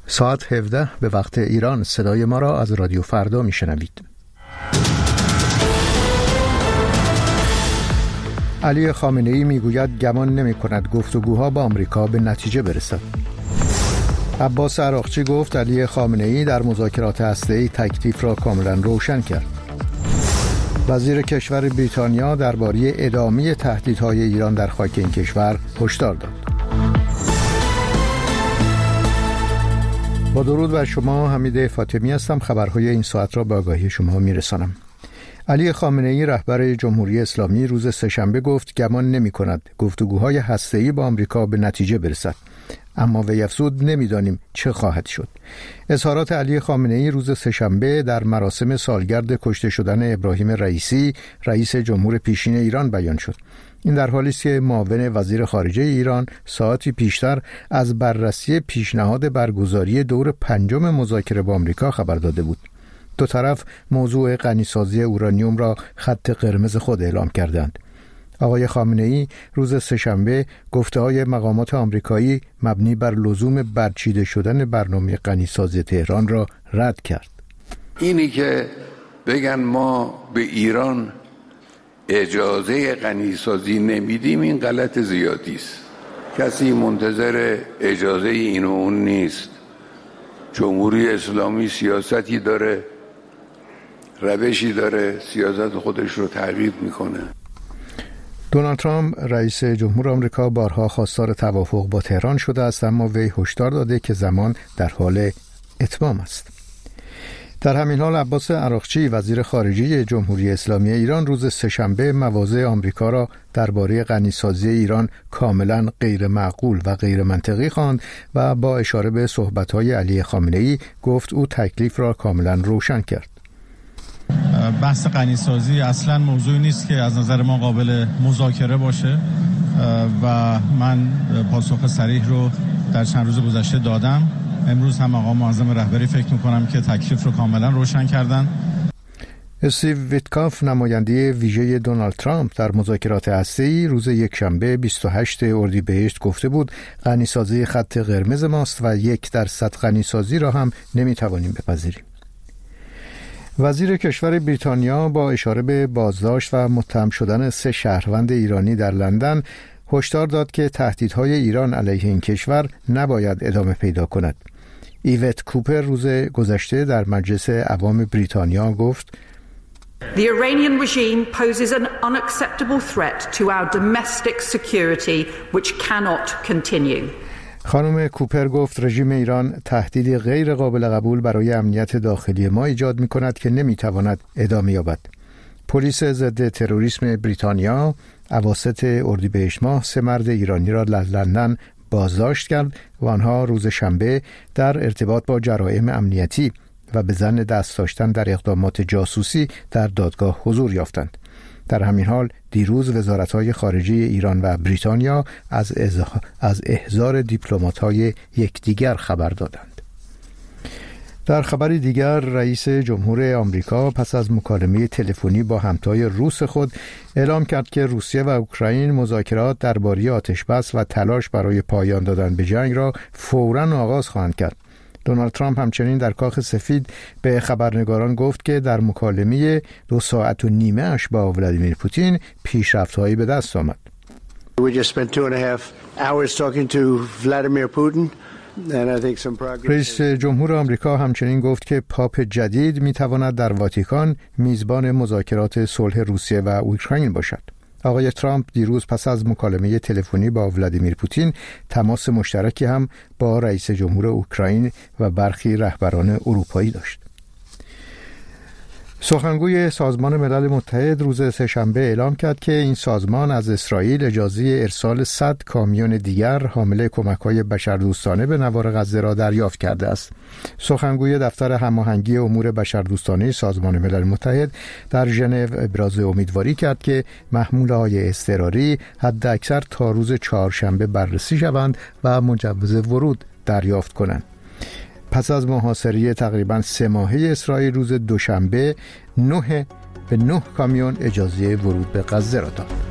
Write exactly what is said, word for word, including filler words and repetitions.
ساعت هفده به وقت ایران صدای ما را از رادیو فردا میشنوید. علی خامنه‌ای میگوید گمان نمی کند گفتگوها با آمریکا به نتیجه برسد. عباس عراقچی گفت علی خامنه‌ای در مذاکرات هسته‌ای تکلیف را کاملا روشن کرد. وزیر کشور بریتانیا درباره ادامه تهدیدهای ایران در خاک این کشور هشدار داد. با درود بر شما، حمید فاطمی هستم. خبرهای این ساعت را به آگاهی شما میرسانم. علی خامنه‌ای رهبر جمهوری اسلامی روز سه‌شنبه گفت گمان نمی کند گفتگوهای هسته‌ای با آمریکا به نتیجه برسد، اما وی افزود نمیدانیم چه خواهد شد. اظهارات علی خامنه‌ای روز سه‌شنبه در مراسم سالگرد کشته شدن ابراهیم رئیسی رئیس جمهور پیشین ایران بیان شد. این در حالی است که معاون وزیر خارجه ایران ساعتی پیشتر از بررسی پیشنهاد برگزاری دور پنجم مذاکره با آمریکا خبر داده بود. دو طرف موضوع غنیسازی اورانیوم را خط قرمز خود اعلام کردند. آقای خامنه‌ای روز سه‌شنبه گفته‌های مقامات آمریکایی مبنی بر لزوم برچیده شدن برنامه غنیسازی تهران را رد کرد. اینی که بگن ما به ایران اجازه غنیسازی نمیدیم، این غلط زیادی است. کسی منتظر اجازه این و اون نیست. جمهوری اسلامی سیاستی داره، روشی داره، سیاست خودش رو تغییر میکنه. دونالد ترامپ رئیس جمهور آمریکا بارها خواستار توافق با تهران شده است، اما وی هشدار داده که زمان در حال اتمام است. در همین حال عباس عراقچی وزیر خارجه جمهوری اسلامی ایران روز سه‌شنبه مواضع آمریکا را درباره غنیسازی ایران کاملا غیر معقول و غیر منطقی خواند و با اشاره به صحبت‌های علی خامنه‌ای گفت او تکلیف را کاملا روشن کرد. بحث غنیسازی اصلا موضوعی نیست که از نظر ما قابل مذاکره باشه و من پاسخ صریح رو در چند روز گذشته دادم. امروز هم آقا معظم رهبری فکر میکنم که تکلیف رو کاملا روشن کردن. استیو ویتکاف نماینده ویژه دونالد ترامپ در مذاکرات هسته‌ای روز یکشنبه بیست و هشتم اردیبهشت گفته بود غنیسازی خط قرمز ماست و یک درصد غنیسازی را هم نمیتوانیم بپذیریم. وزیر کشور بریتانیا با اشاره به بازداشت و متهم شدن سه شهروند ایرانی در لندن هشدار داد که تهدیدهای ایران علیه این کشور نباید ادامه پیدا کند. ایوت کوپر روز گذشته در مجلس عوام بریتانیا گفت The Iranian regime poses an unacceptable threat to our domestic security which cannot continue. خانم کوپر گفت رژیم ایران تهدیدی غیر قابل قبول برای امنیت داخلی ما ایجاد می کند که نمی تواند ادامه یابد. پلیس ضد تروریسم بریتانیا اواسط اردیبهشت ماه سه مرد ایرانی را در لندن بازداشت کرد و آنها روز شنبه در ارتباط با جرایم امنیتی و به ظن دست داشتن در اقدامات جاسوسی در دادگاه حضور یافتند. در همین حال دیروز وزارت‌های خارجه ایران و بریتانیا از از احضار دیپلمات‌های یکدیگر خبر دادند. در خبری دیگر رئیس جمهور آمریکا پس از مکالمه تلفنی با همتای روس خود اعلام کرد که روسیه و اوکراین مذاکرات درباره آتشبس و تلاش برای پایان دادن به جنگ را فوراً آغاز خواهند کرد. دونالد ترامپ همچنین در کاخ سفید به خبرنگاران گفت که در مکالمه دو ساعت و نیمه اش با ولادیمیر پوتین پیشرفت‌هایی به دست آمد. We just spent two and a half hours talking to Vladimir Putin. رئیس جمهور آمریکا همچنین گفت که پاپ جدید میتواند در واتیکان میزبان مذاکرات صلح روسیه و اوکراین باشد. آقای ترامپ دیروز پس از مکالمه تلفنی با ولادیمیر پوتین تماس مشترکی هم با رئیس جمهور اوکراین و برخی رهبران اروپایی داشت. سخنگوی سازمان ملل متحد روز سه‌شنبه اعلام کرد که این سازمان از اسرائیل اجازه ارسال صد کامیون دیگر حامل کمک‌های بشردوستانه به نوار غزه را دریافت کرده است. سخنگوی دفتر هماهنگی امور بشردوستانه سازمان ملل متحد در ژنو ابراز امیدواری کرد که محموله‌های اضطراری حداکثر تا روز چهارشنبه بررسی شوند و مجوز ورود دریافت کنند. پس از محاصره تقریباً سه ماهه اسرائیل روز دوشنبه نه به نه کامیون اجازه ورود به غزه را داد.